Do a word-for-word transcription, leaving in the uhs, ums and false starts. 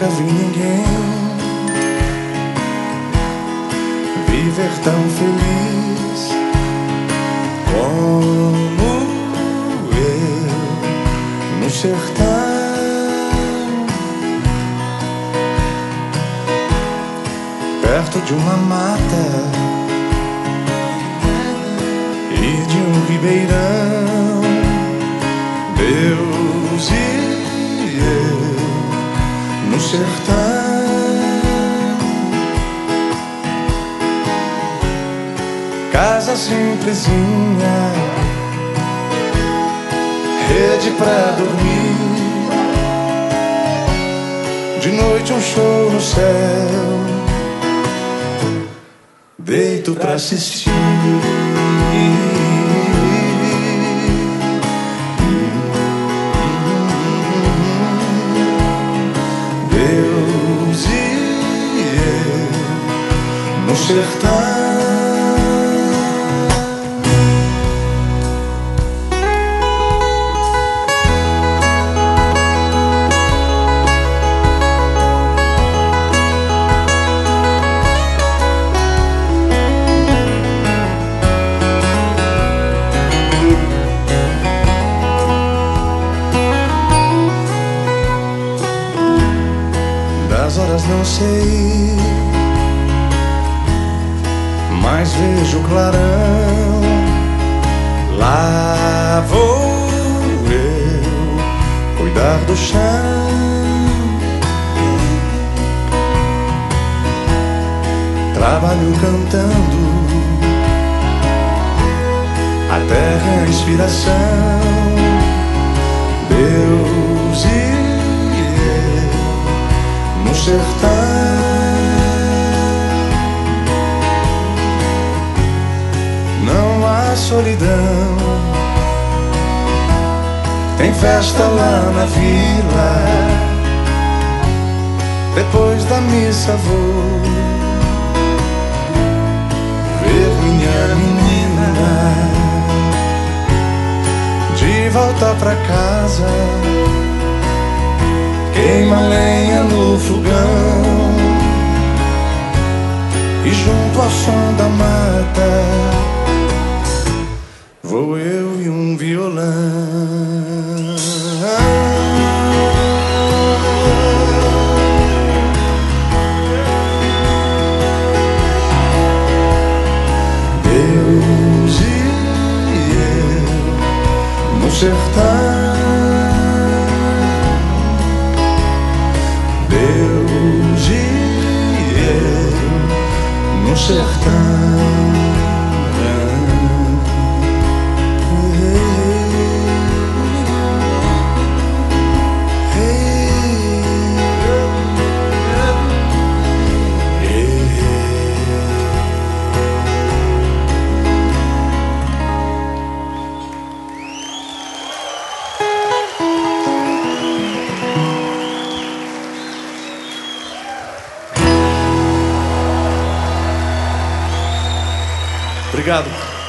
nunca vi ninguém viver tão feliz como eu no sertão. Perto de uma mata e de um ribeirão, Deus e eu no sertão. Casa simplesinha, rede pra dormir, de noite um show no céu, deito pra assistir. Deus e eu no sertão. Das horas não sei, mas vejo o clarão. Lá vou eu cuidar do chão. Trabalho cantando, a terra é a inspiração. Deus e no sertão. Não há solidão, tem festa lá na vila. Depois da missa vou ver minha menina. De volta pra casa, queima lenha no fogão, e junto ao som da mata vou eu e um violão. Deus e eu no sertão. Deus e eu no sertão. Obrigado.